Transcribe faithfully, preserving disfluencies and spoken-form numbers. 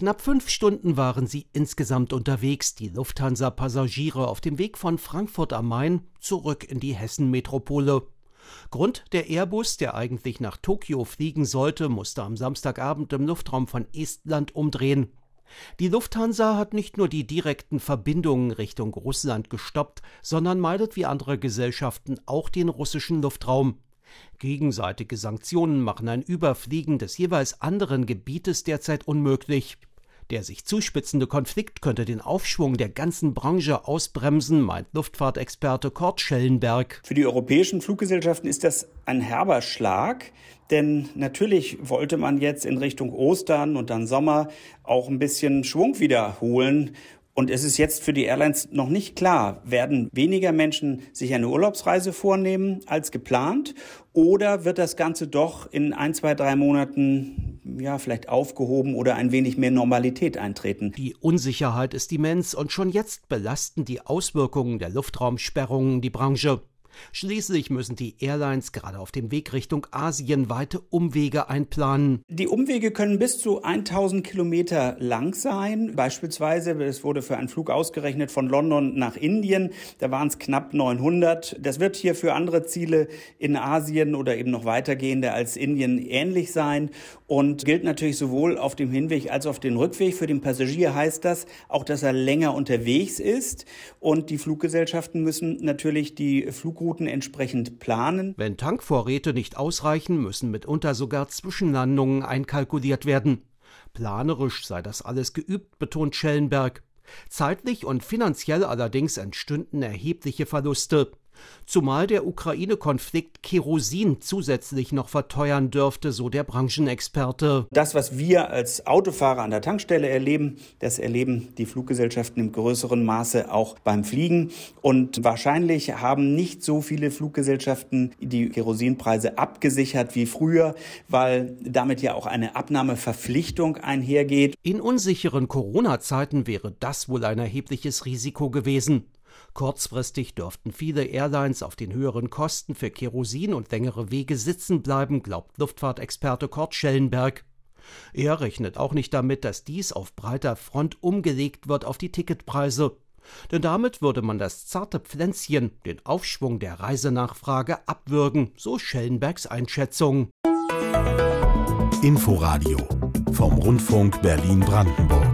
Knapp fünf Stunden waren sie insgesamt unterwegs, die Lufthansa-Passagiere auf dem Weg von Frankfurt am Main zurück in die Hessen-Metropole. Grund: der Airbus, der eigentlich nach Tokio fliegen sollte, musste am Samstagabend im Luftraum von Estland umdrehen. Die Lufthansa hat nicht nur die direkten Verbindungen Richtung Russland gestoppt, sondern meidet wie andere Gesellschaften auch den russischen Luftraum. Gegenseitige Sanktionen machen ein Überfliegen des jeweils anderen Gebietes derzeit unmöglich. Der sich zuspitzende Konflikt könnte den Aufschwung der ganzen Branche ausbremsen, meint Luftfahrtexperte Kurt Schellenberg. Für die europäischen Fluggesellschaften ist das ein herber Schlag, denn natürlich wollte man jetzt in Richtung Ostern und dann Sommer auch ein bisschen Schwung wiederholen. Und es ist jetzt für die Airlines noch nicht klar, werden weniger Menschen sich eine Urlaubsreise vornehmen als geplant oder wird das Ganze doch in ein, zwei, drei Monaten ja vielleicht aufgehoben oder ein wenig mehr Normalität eintreten. Die Unsicherheit ist immens und schon jetzt belasten die Auswirkungen der Luftraumsperrungen die Branche. Schließlich müssen die Airlines gerade auf dem Weg Richtung Asien weite Umwege einplanen. Die Umwege können bis zu tausend Kilometer lang sein. Beispielsweise, es wurde für einen Flug ausgerechnet von London nach Indien, da waren es knapp neunhundert. Das wird hier für andere Ziele in Asien oder eben noch weitergehende als Indien ähnlich sein und gilt natürlich sowohl auf dem Hinweg als auch auf dem Rückweg. Für den Passagier heißt das auch, dass er länger unterwegs ist und die Fluggesellschaften müssen natürlich die Flugrouten entsprechend planen. Wenn Tankvorräte nicht ausreichen, müssen mitunter sogar Zwischenlandungen einkalkuliert werden. Planerisch sei das alles geübt, betont Schellenberg. Zeitlich und finanziell allerdings entstünden erhebliche Verluste. Zumal der Ukraine-Konflikt Kerosin zusätzlich noch verteuern dürfte, so der Branchenexperte. Das, was wir als Autofahrer an der Tankstelle erleben, das erleben die Fluggesellschaften im größeren Maße auch beim Fliegen. Und wahrscheinlich haben nicht so viele Fluggesellschaften die Kerosinpreise abgesichert wie früher, weil damit ja auch eine Abnahmeverpflichtung einhergeht. In unsicheren Corona-Zeiten wäre das wohl ein erhebliches Risiko gewesen. Kurzfristig dürften viele Airlines auf den höheren Kosten für Kerosin und längere Wege sitzen bleiben, glaubt Luftfahrtexperte Kurt Schellenberg. Er rechnet auch nicht damit, dass dies auf breiter Front umgelegt wird auf die Ticketpreise. Denn damit würde man das zarte Pflänzchen, den Aufschwung der Reisenachfrage, abwürgen, so Schellenbergs Einschätzung. Inforadio vom Rundfunk Berlin-Brandenburg.